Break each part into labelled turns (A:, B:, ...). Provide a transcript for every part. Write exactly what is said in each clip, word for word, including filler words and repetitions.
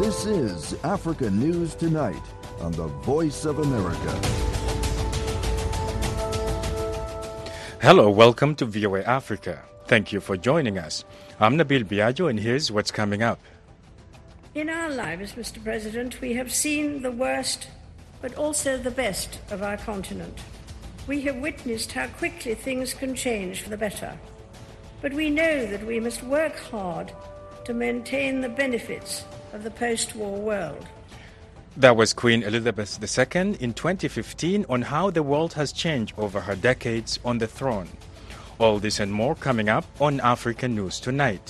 A: This is Africa News Tonight on the Voice of America.
B: Hello, welcome to V O A Africa. Thank you for joining us. I'm Nabil Biagio, and here's what's coming up.
C: In our lives, Mister President, we have seen the worst, but also the best of our continent. We have witnessed how quickly things can change for the better. But we know that we must work hard to maintain the benefits of the post-war world.
B: That was Queen Elizabeth the Second in twenty fifteen on how the world has changed over her decades on the throne. All this and more coming up on African News Tonight.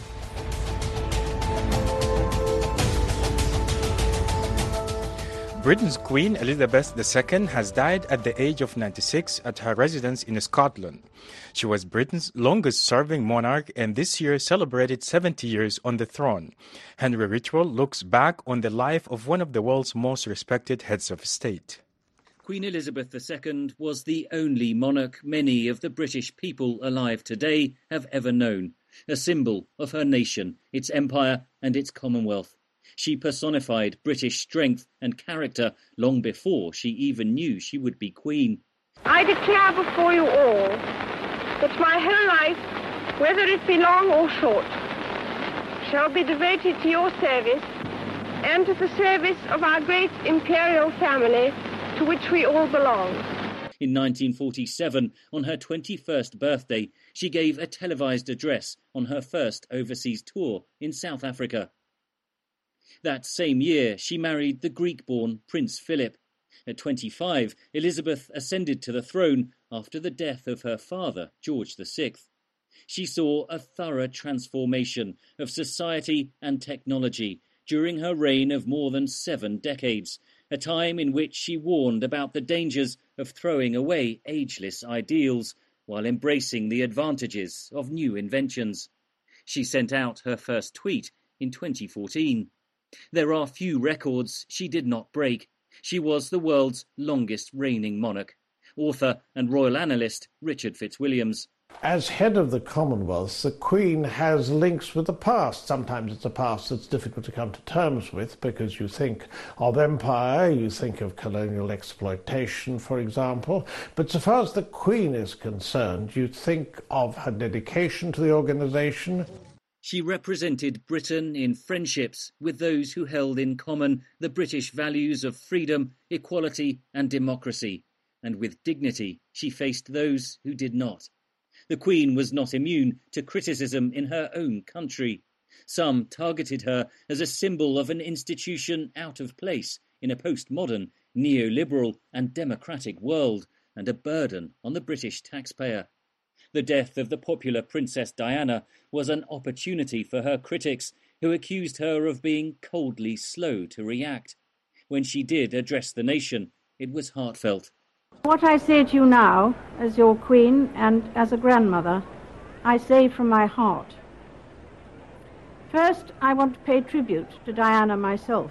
B: Britain's Queen Elizabeth the Second has died at the age of ninety-six at her residence in Scotland. She was Britain's longest-serving monarch and this year celebrated seventy years on the throne. Henry Ridgwell looks back on the life of one of the world's most respected heads of state.
D: Queen Elizabeth the Second was the only monarch many of the British people alive today have ever known, a symbol of her nation, its empire and its Commonwealth. She personified British strength and character long before she even knew she would be queen.
E: I declare before you all that my whole life, whether it be long or short, shall be devoted to your service and to the service of our great imperial family to which we all belong.
D: In nineteen forty-seven, on her twenty-first birthday, she gave a televised address on her first overseas tour in South Africa. That same year, she married the Greek-born Prince Philip. At twenty-five, Elizabeth ascended to the throne after the death of her father, George the Sixth. She saw a thorough transformation of society and technology during her reign of more than seven decades, a time in which she warned about the dangers of throwing away ageless ideals while embracing the advantages of new inventions. She sent out her first tweet in twenty fourteen. There are few records she did not break. She was the world's longest reigning monarch. Author and royal analyst Richard Fitzwilliams.
F: As head of the Commonwealth, the Queen has links with the past. Sometimes it's a past that's difficult to come to terms with because you think of empire, you think of colonial exploitation, for example. But so far as the Queen is concerned, you think of her dedication to the organisation.
D: She represented Britain in friendships with those who held in common the British values of freedom, equality and democracy. And with dignity, she faced those who did not. The Queen was not immune to criticism in her own country. Some targeted her as a symbol of an institution out of place in a postmodern, neoliberal and democratic world, and a burden on the British taxpayer. The death of the popular Princess Diana was an opportunity for her critics, who accused her of being coldly slow to react. When she did address the nation, it was heartfelt.
C: What I say to you now, as your Queen and as a grandmother, I say from my heart. First, I want to pay tribute to Diana myself.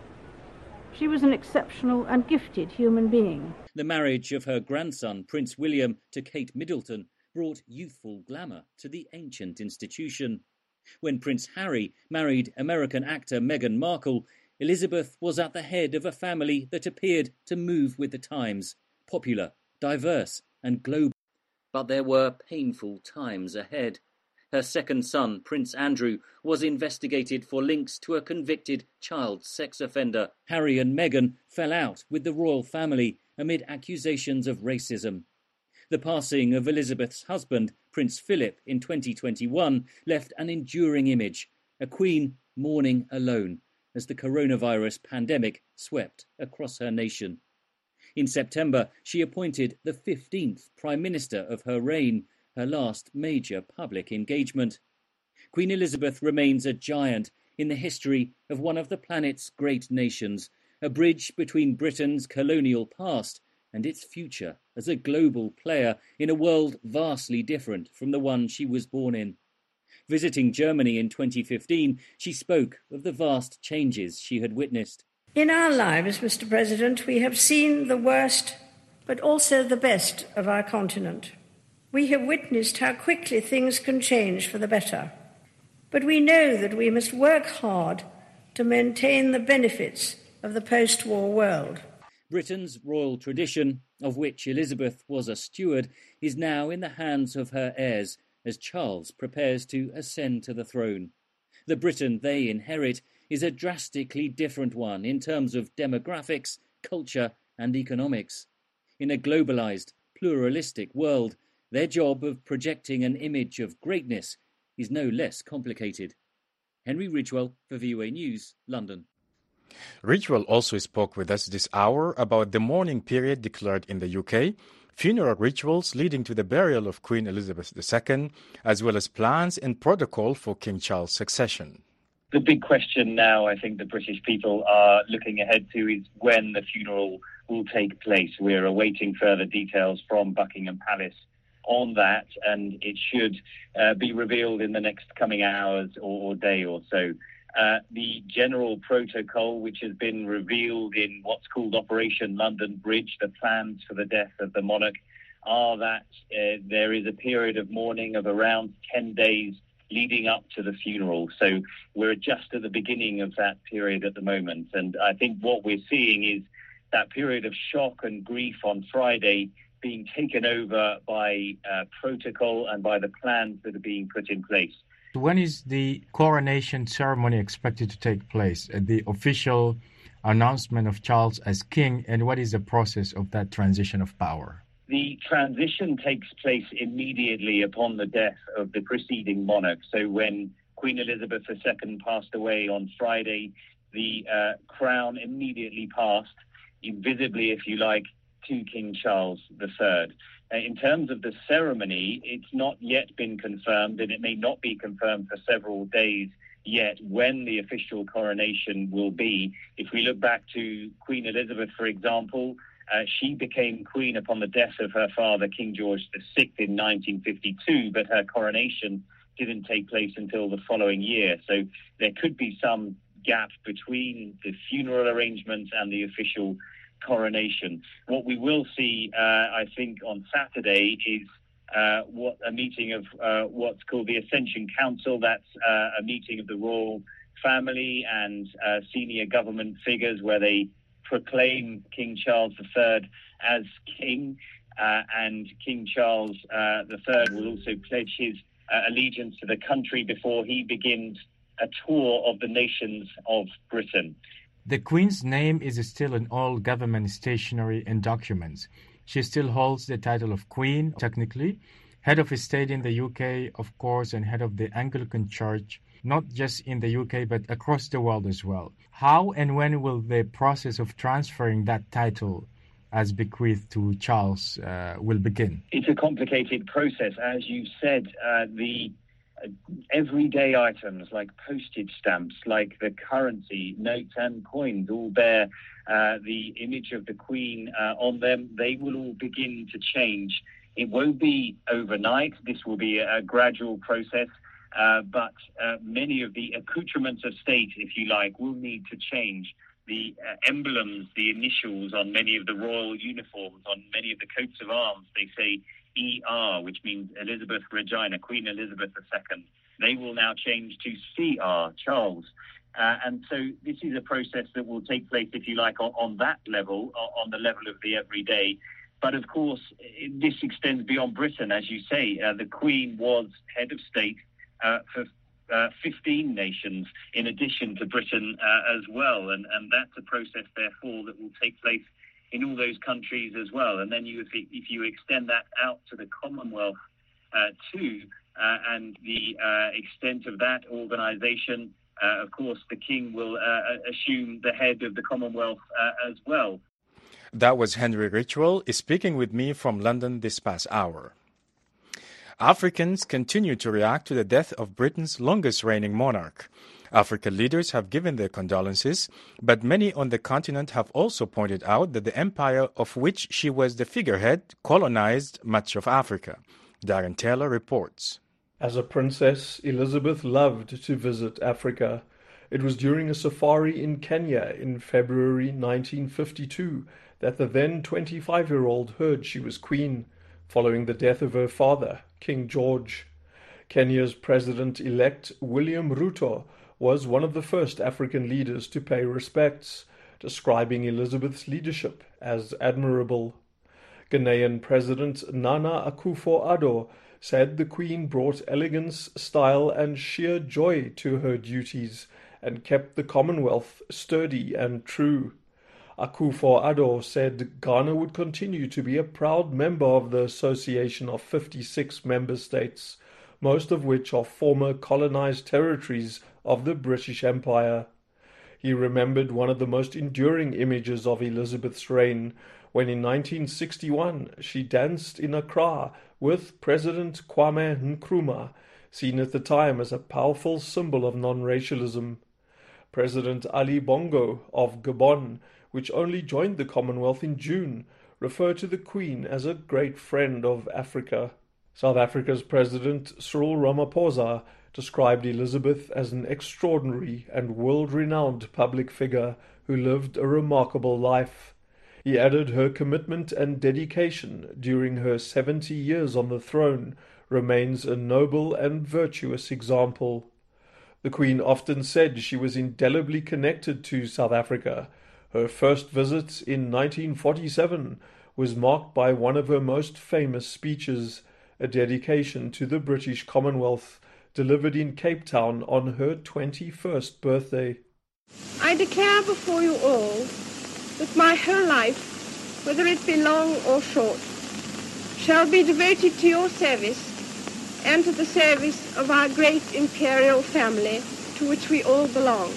C: She was an exceptional and gifted human being.
D: The marriage of her grandson, Prince William, to Kate Middleton brought youthful glamour to the ancient institution. When Prince Harry married American actor Meghan Markle, Elizabeth was at the head of a family that appeared to move with the times, popular, diverse and global. But there were painful times ahead. Her second son, Prince Andrew, was investigated for links to a convicted child sex offender. Harry and Meghan fell out with the royal family amid accusations of racism. The passing of Elizabeth's husband, Prince Philip, in twenty twenty-one left an enduring image, a queen mourning alone as the coronavirus pandemic swept across her nation. In September, she appointed the fifteenth Prime Minister of her reign, her last major public engagement. Queen Elizabeth remains a giant in the history of one of the planet's great nations, a bridge between Britain's colonial past and its future as a global player in a world vastly different from the one she was born in. Visiting Germany in twenty fifteen, she spoke of the vast changes she had witnessed.
C: In our lives, Mister President, we have seen the worst, but also the best of our continent. We have witnessed how quickly things can change for the better. But we know that we must work hard to maintain the benefits of the post-war world.
D: Britain's royal tradition, of which Elizabeth was a steward, is now in the hands of her heirs as Charles prepares to ascend to the throne. The Britain they inherit is a drastically different one in terms of demographics, culture and economics. In a globalised, pluralistic world, their job of projecting an image of greatness is no less complicated. Henry Ridgwell for V O A News, London.
B: Ridgwell also spoke with us this hour about the mourning period declared in the U K, funeral rituals leading to the burial of Queen Elizabeth the Second, as well as plans and protocol for King Charles' succession.
G: The big question now, I think the British people are looking ahead to, is when the funeral will take place. We're awaiting further details from Buckingham Palace on that, and it should uh, be revealed in the next coming hours or, or day or so. Uh, the general protocol, which has been revealed in what's called Operation London Bridge, the plans for the death of the monarch, are that uh, there is a period of mourning of around ten days leading up to the funeral. So we're just at the beginning of that period at the moment. And I think what we're seeing is that period of shock and grief on Friday being taken over by uh, protocol and by the plans that are being put in place.
B: When is the coronation ceremony expected to take place? The official announcement of Charles as king, and what is the process of that transition of power?
G: The transition takes place immediately upon the death of the preceding monarch. So when Queen Elizabeth the Second passed away on Friday, the uh, crown immediately passed, invisibly, if you like, to King Charles the Third. Uh, in terms of the ceremony, it's not yet been confirmed, and it may not be confirmed for several days yet when the official coronation will be. If we look back to Queen Elizabeth, for example, uh, she became queen upon the death of her father, King George the Sixth, in nineteen fifty-two, but her coronation didn't take place until the following year. So there could be some gap between the funeral arrangements and the official coronation. What we will see, uh, I think, on Saturday is uh, what a meeting of uh, what's called the Ascension Council. That's uh, a meeting of the royal family and uh, senior government figures where they proclaim King Charles the Third as king, uh, and King Charles uh, the Third will also pledge his uh, allegiance to the country before he begins a tour of the nations of Britain.
B: The Queen's name is still in all government stationery and documents. She still holds the title of Queen, technically, head of state in the U K, of course, and head of the Anglican Church, not just in the U K, but across the world as well. How and when will the process of transferring that title as bequeathed to Charles uh, will begin?
G: It's a complicated process. As you said, uh, the Uh, everyday items like postage stamps, like the currency, notes and coins all bear uh, the image of the Queen uh, on them. They will all begin to change. It won't be overnight. This will be a, a gradual process, uh, but uh, many of the accoutrements of state, if you like, will need to change. The uh, emblems, the initials on many of the royal uniforms, on many of the coats of arms, they say E R, which means Elizabeth Regina, Queen Elizabeth the Second. They will now change to C R, Charles. Uh, and so this is a process that will take place, if you like, on, on that level, on the level of the everyday. But of course, this extends beyond Britain, as you say. Uh, the Queen was head of state uh, for uh, fifteen nations, in addition to Britain uh, as well. And, and that's a process, therefore, that will take place in all those countries as well. And then you, if, if you extend that out to the Commonwealth uh, too, uh, and the uh, extent of that organisation, uh, of course, the King will uh, assume the head of the Commonwealth uh, as well.
B: That was Henry Ridgwell speaking with me from London this past hour. Africans continue to react to the death of Britain's longest reigning monarch. African leaders have given their condolences, but many on the continent have also pointed out that the empire of which she was the figurehead colonized much of Africa. Darren Taylor reports.
H: As a princess, Elizabeth loved to visit Africa. It was during a safari in Kenya in February nineteen fifty-two that the then twenty-five-year-old heard she was queen, following the death of her father, King George. Kenya's president-elect, William Ruto, was one of the first African leaders to pay respects, describing Elizabeth's leadership as admirable. Ghanaian President Nana Akufo-Addo said the Queen brought elegance, style and sheer joy to her duties and kept the Commonwealth sturdy and true. Akufo-Addo said Ghana would continue to be a proud member of the association of fifty-six member states, most of which are former colonized territories of the British Empire. He remembered one of the most enduring images of Elizabeth's reign, when in nineteen sixty-one she danced in Accra with President Kwame Nkrumah, seen at the time as a powerful symbol of non-racialism. President Ali Bongo of Gabon, which only joined the Commonwealth in June, referred to the Queen as a great friend of Africa. South Africa's President Cyril Ramaphosa described Elizabeth as an extraordinary and world-renowned public figure who lived a remarkable life. He added her commitment and dedication during her seventy years on the throne remains a noble and virtuous example. The Queen often said she was indelibly connected to South Africa. Her first visit in nineteen forty-seven was marked by one of her most famous speeches, a dedication to the British Commonwealth, delivered in Cape Town on her twenty-first birthday.
E: I declare before you all that my whole life, whether it be long or short, shall be devoted to your service and to the service of our great imperial family to which we all belong.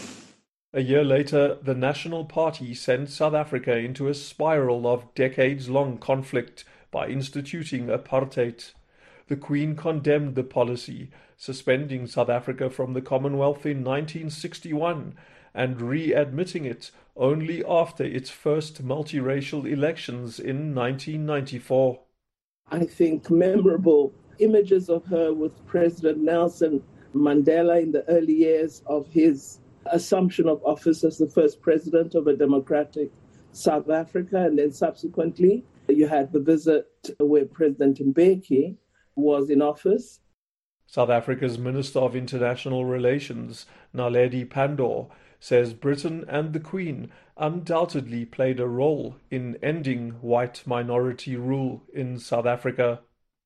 H: A year later, the National Party sent South Africa into a spiral of decades-long conflict by instituting apartheid. The Queen condemned the policy, suspending South Africa from the Commonwealth in nineteen sixty-one and readmitting it only after its first multiracial elections in nineteen ninety-four.
I: I think memorable images of her with President Nelson Mandela in the early years of his assumption of office as the first president of a democratic South Africa, and then subsequently you had the visit where President Mbeki was in office.
H: South Africa's Minister of International Relations, Naledi Pandor, says Britain and the Queen undoubtedly played a role in ending white minority rule in South Africa.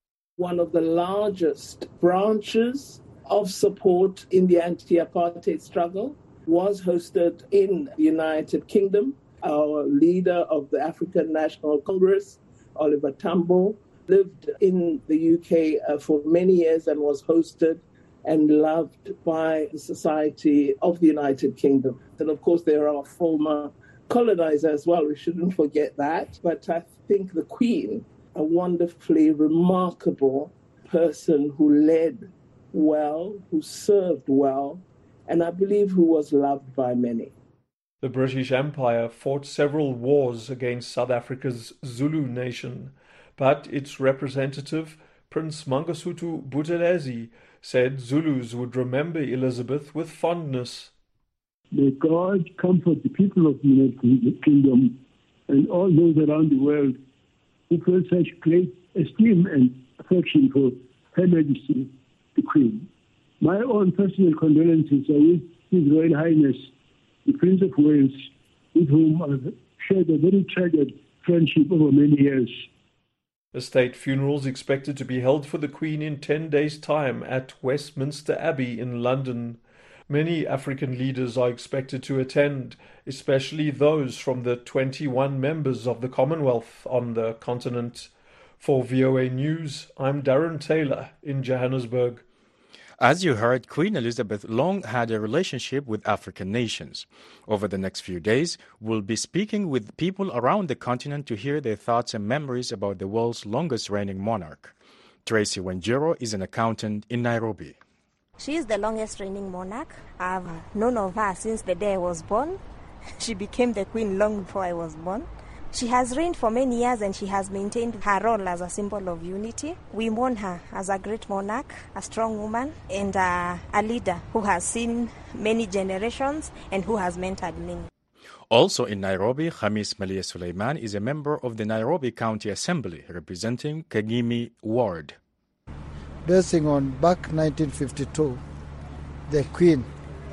I: One of the largest branches of support in the anti-apartheid struggle was hosted in the United Kingdom. Our leader of the African National Congress, Oliver Tambo, lived in the U K uh, for many years and was hosted and loved by the Society of the United Kingdom. And of course, there are former colonizers as well. We shouldn't forget that. But I think the Queen, a wonderfully remarkable person who led well, who served well, and I believe who was loved by many.
H: The British Empire fought several wars against South Africa's Zulu nation, but its representative, Prince Mangosuthu Buthelezi, said Zulus would remember Elizabeth with fondness.
J: May God comfort the people of the United Kingdom and all those around the world who feel such great esteem and affection for Her Majesty, the Queen. My own personal condolences are with His Royal Highness, the Prince of Wales, with whom I've shared a very treasured friendship over many years.
H: A state funeral is expected to be held for the Queen in ten days' time at Westminster Abbey in London. Many African leaders are expected to attend, especially those from the twenty-one members of the Commonwealth on the continent. For V O A News, I'm Darren Taylor in Johannesburg.
B: As you heard, Queen Elizabeth long had a relationship with African nations. Over the next few days, we'll be speaking with people around the continent to hear their thoughts and memories about the world's longest reigning monarch. Tracy Wanjiro is an accountant in Nairobi.
K: She is the longest reigning monarch. I've known of her since the day I was born. She became the queen long before I was born. She has reigned for many years and she has maintained her role as a symbol of unity. We mourn her as a great monarch, a strong woman, and a, a leader who has seen many generations and who has mentored many.
B: Also in Nairobi, Khamis Malia Suleiman is a member of the Nairobi County Assembly representing Kagimi Ward.
L: Basing on back nineteen fifty-two, the Queen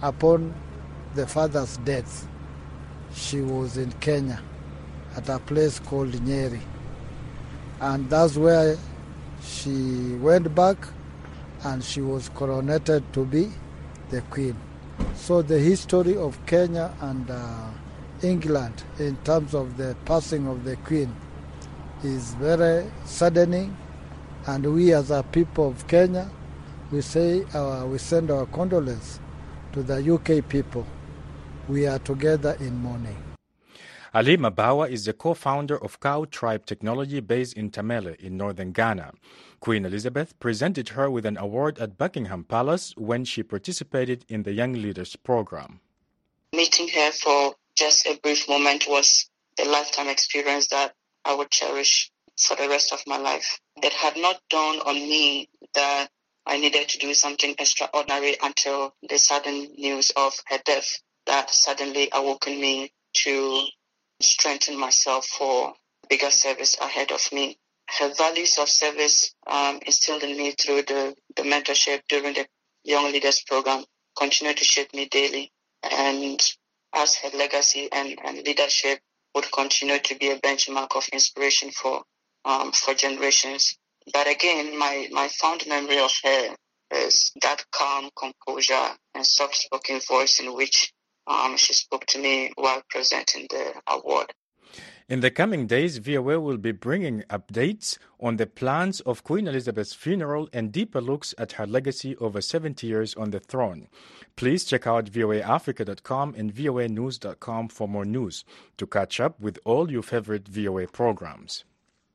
L: upon the father's death, she was in Kenya at a place called Nyeri. And that's where she went back and she was coronated to be the queen. So the history of Kenya and uh, England in terms of the passing of the queen is very saddening, and we as a people of Kenya, we say our, we send our condolences to the U K people. We are together in mourning.
B: Ali Mabawa is the co-founder of Cow Tribe Technology based in Tamale in northern Ghana. Queen Elizabeth presented her with an award at Buckingham Palace when she participated in the Young Leaders program.
M: Meeting her for just a brief moment was a lifetime experience that I would cherish for the rest of my life. It had not dawned on me that I needed to do something extraordinary until the sudden news of her death that suddenly awoken me to strengthen myself for bigger service ahead of me. Her values of service um, instilled in me through the, the mentorship during the Young Leaders program continue to shape me daily. And as her legacy and, and leadership would continue to be a benchmark of inspiration for um, for generations. But again, my, my fond memory of her is that calm composure and soft-spoken voice in which um, she spoke to me while presenting the award.
B: In the coming days, V O A will be bringing updates on the plans of Queen Elizabeth's funeral and deeper looks at her legacy over seventy years on the throne. Please check out V O A Africa dot com and V O A News dot com for more news to catch up with all your favorite V O A programs.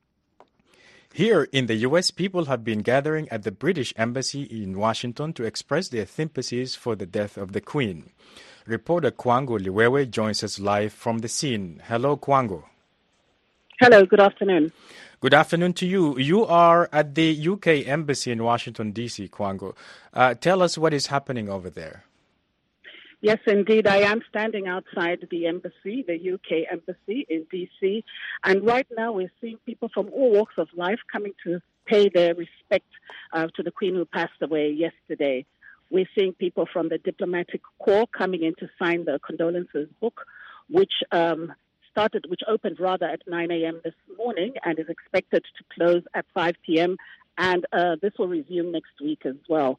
B: Here in the U S, people have been gathering at the British Embassy in Washington to express their sympathies for the death of the Queen. Reporter Kwango Liwewe joins us live from the scene. Hello, Kwango.
N: Hello, good afternoon.
B: Good afternoon to you. You are at the U K Embassy in Washington, D C, Kwango. Uh, tell us what is happening over there.
N: Yes, indeed. I am standing outside the embassy, the U K Embassy in D C. And right now we're seeing people from all walks of life coming to pay their respect uh, to the Queen who passed away yesterday. We're seeing people from the diplomatic corps coming in to sign the condolences book, which um, started, which opened rather at nine a.m. this morning and is expected to close at five p.m. And uh, this will resume next week as well.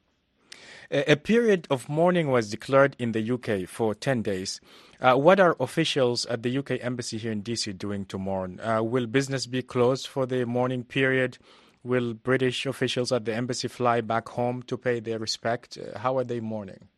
B: A, a period of mourning was declared in the U K for ten days. Uh, what are officials at the U K Embassy here in D C doing to mourn? Uh, will business be closed for the mourning period? Will British officials at the embassy fly back home to pay their respect? Uh, how are they mourning?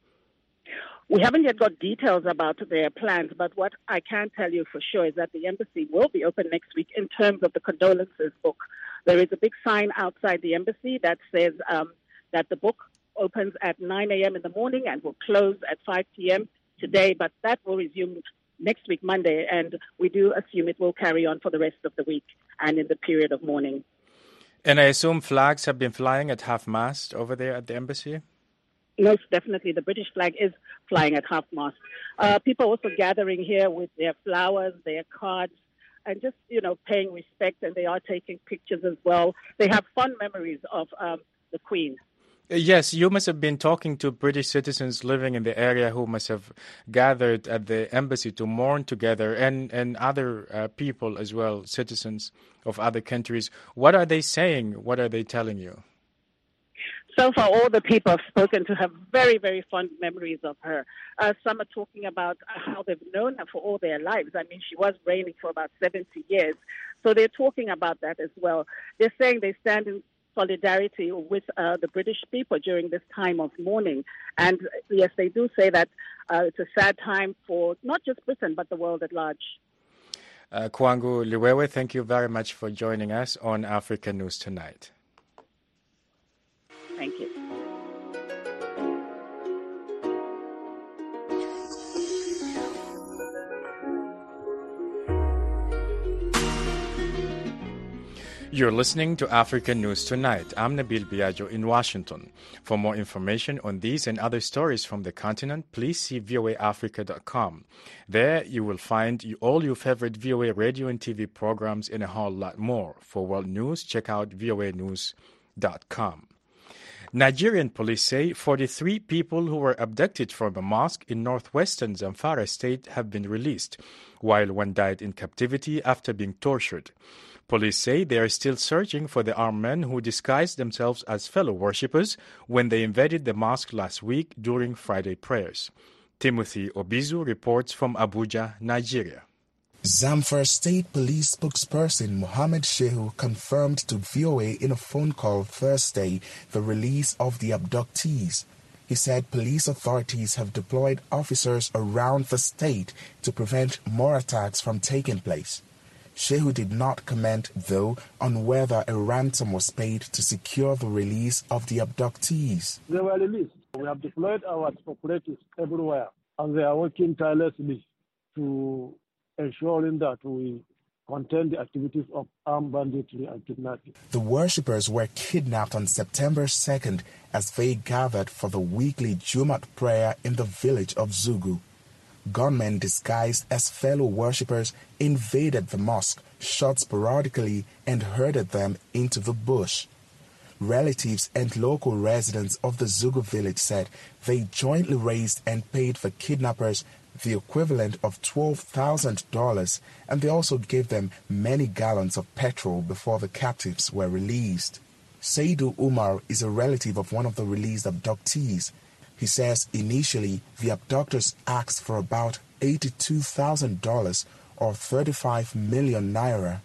N: We haven't yet got details about their plans, but what I can tell you for sure is that the embassy will be open next week in terms of the condolences book. There is a big sign outside the embassy that says um, that the book opens at nine a.m. in the morning and will close at five p.m. today, but that will resume next week, Monday, and we do assume it will carry on for the rest of the week and in the period of mourning.
B: And I assume flags have been flying at half-mast over there at the embassy?
N: Most definitely. The British flag is flying at half-mast. Uh, people are also gathering here with their flowers, their cards, and just, you know, paying respect, and they are taking pictures as well. They have fond memories of um, the Queen.
B: Yes, you must have been talking to British citizens living in the area who must have gathered at the embassy to mourn together, and, and other uh, people as well, citizens of other countries. What are they saying? What are they telling you?
N: So far, all the people I've spoken to have very, very fond memories of her. Uh, some are talking about how they've known her for all their lives. I mean, she was reigning for about seventy years. So they're talking about that as well. They're saying they stand in solidarity with uh, the British people during this time of mourning. And yes, they do say that uh, it's a sad time for not just Britain, but the world at large.
B: Uh, Kwango Liwewe, thank you very much for joining us on Africa News Tonight.
N: Thank you.
B: You're listening to Africa News Tonight. I'm Nabil Biagio in Washington. For more information on these and other stories from the continent, please see V O A Africa dot com. There you will find all your favorite V O A radio and T V programs and a whole lot more. For world news, check out V O A News dot com. Nigerian police say forty-three people who were abducted from a mosque in northwestern Zamfara state have been released, while one died in captivity after being tortured. Police say they are still searching for the armed men who disguised themselves as fellow worshippers when they invaded the mosque last week during Friday prayers. Timothy Obizu reports from Abuja, Nigeria.
O: Zamfara State Police spokesperson Mohammed Shehu confirmed to V O A in a phone call Thursday the release of the abductees. He said police authorities have deployed officers around the state to prevent more attacks from taking place. Shehu did not comment, though, on whether a ransom was paid to secure the release of the abductees.
J: They were released. We have deployed our operatives everywhere, and they are working tirelessly to ensuring that we contain the activities of armed banditry and kidnapping.
O: The worshippers were kidnapped on September second as they gathered for the weekly Jumat prayer in the village of Zugu. Gunmen disguised as fellow worshippers invaded the mosque, shot sporadically, and herded them into the bush. Relatives and local residents of the Zugu village said they jointly raised and paid the kidnappers the equivalent of twelve thousand dollars, and they also gave them many gallons of petrol before the captives were released. Saidu Umar is a relative of one of the released abductees. He says initially the abductors asked for about eighty-two thousand dollars or thirty-five million naira.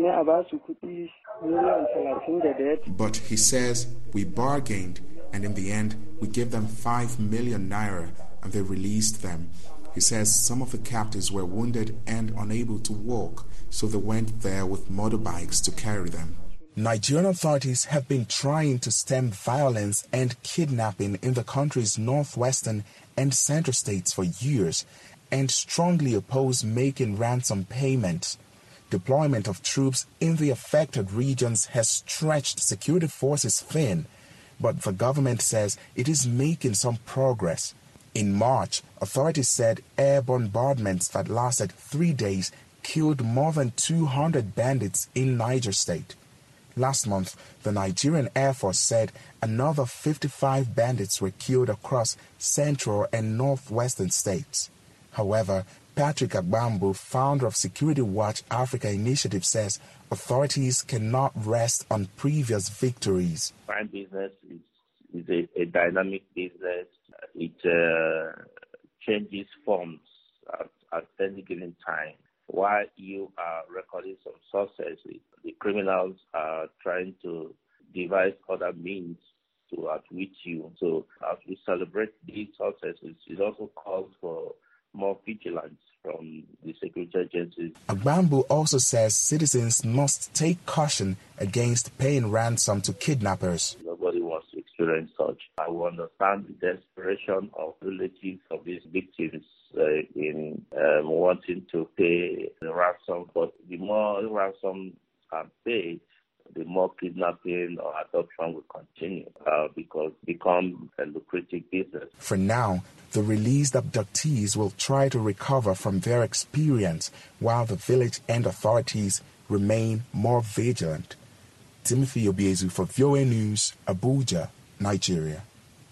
O: But he says we bargained, and in the end we gave them five million naira and they released them. He says some of the captives were wounded and unable to walk, so they went there with motorbikes to carry them. Nigerian authorities have been trying to stem violence and kidnapping in the country's northwestern and central states for years and strongly oppose making ransom payments. Deployment of troops in the affected regions has stretched security forces thin, but the government says it is making some progress. In March, authorities said air bombardments that lasted three days killed more than two hundred bandits in Niger State. Last month, the Nigerian Air Force said another fifty-five bandits were killed across central and northwestern states. However, Patrick Agbambu, founder of Security Watch Africa Initiative, says authorities cannot rest on previous victories.
P: Crime business is, is a, a dynamic business. It uh, changes forms at, at any given time. While you are recording some successes, the criminals are trying to devise other means to outwit you. So as we celebrate these successes, it also calls for more vigilance from the security agencies.
O: Agbambu also says citizens must take caution against paying ransom to kidnappers.
P: Nobody wants to experience such. I understand the desperation of relatives of these victims uh, in um, wanting to pay the ransom, but the more ransom are paid, the more kidnapping or adoption will continue uh, because it becomes a lucrative business.
O: For now, the released abductees will try to recover from their experience while the village and authorities remain more vigilant. Timothy Obiezu for V O A News, Abuja, Nigeria.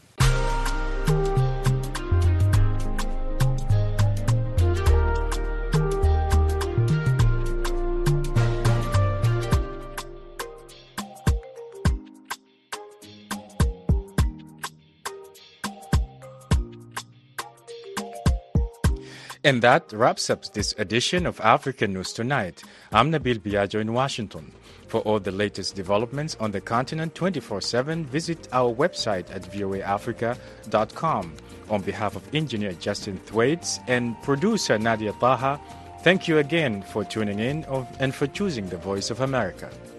B: And that wraps up this edition of African News Tonight. I'm Nabil Biagio in Washington. For all the latest developments on the continent twenty-four seven, visit our website at voa africa dot com. On behalf of engineer Justin Thwaites and producer Nadia Taha, thank you again for tuning in and for choosing the Voice of America.